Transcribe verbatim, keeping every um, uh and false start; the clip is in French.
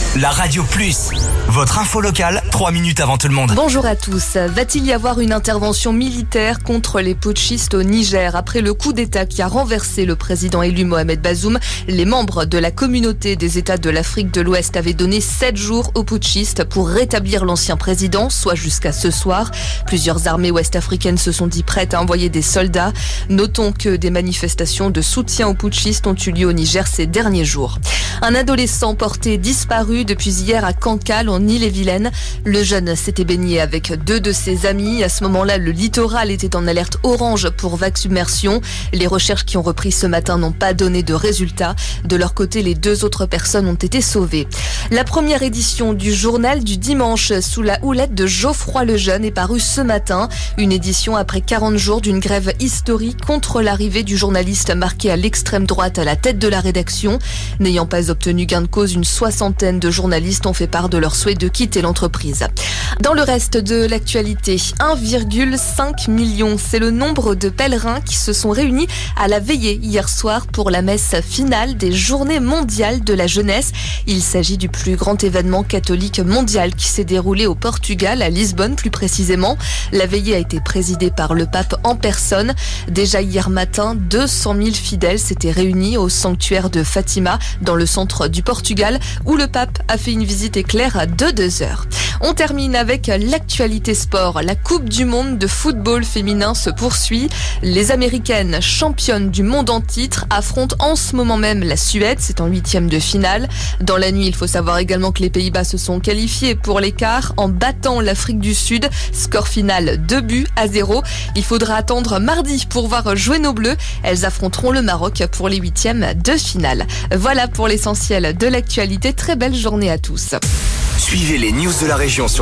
La Radio Plus, votre info locale, trois minutes avant tout le monde. Bonjour à tous. Va-t-il y avoir une intervention militaire contre les putschistes au Niger? Après le coup d'État qui a renversé le président élu Mohamed Bazoum, les membres de la communauté des États de l'Afrique de l'Ouest avaient donné sept jours aux putschistes pour rétablir l'ancien président, soit jusqu'à ce soir. Plusieurs armées ouest-africaines se sont dit prêtes à envoyer des soldats. Notons que des manifestations de soutien aux putschistes ont eu lieu au Niger ces derniers jours. Un adolescent porté disparu depuis hier à Cancale en Ille-et-Vilaine. Le jeune s'était baigné avec deux de ses amis. À ce moment-là, le littoral était en alerte orange pour vague submersion. Les recherches qui ont repris ce matin n'ont pas donné de résultats. De leur côté, les deux autres personnes ont été sauvées. La première édition du journal du dimanche sous la houlette de Geoffroy Lejeune est parue ce matin. Une édition après quarante jours d'une grève historique contre l'arrivée du journaliste marqué à l'extrême droite à la tête de la rédaction. N'ayant pas obtenu gain de cause, une soixantaine de journalistes ont fait part de leur souhait de quitter l'entreprise. Dans le reste de l'actualité, un virgule cinq million, c'est le nombre de pèlerins qui se sont réunis à la veillée hier soir pour la messe finale des Journées mondiales de la jeunesse. Il s'agit du plus grand événement catholique mondial qui s'est déroulé au Portugal, à Lisbonne plus précisément. La veillée a été présidée par le pape en personne. Déjà hier matin, deux cent mille fidèles s'étaient réunis au sanctuaire de Fatima, dans le centre du Portugal, où le pape a fait une visite éclair de deux heures. On termine avec l'actualité sport. La Coupe du monde de football féminin se poursuit. Les Américaines, championnes du monde en titre, affrontent en ce moment même la Suède. C'est en huitième de finale. Dans la nuit, il faut savoir également que les Pays-Bas se sont qualifiés pour les quarts en battant l'Afrique du Sud. Score final deux buts à zéro. Il faudra attendre mardi pour voir jouer nos Bleus. Elles affronteront le Maroc pour les huitièmes de finale. Voilà pour l'essentiel de l'actualité. Très belle journée à tous. Suivez les news de la région sur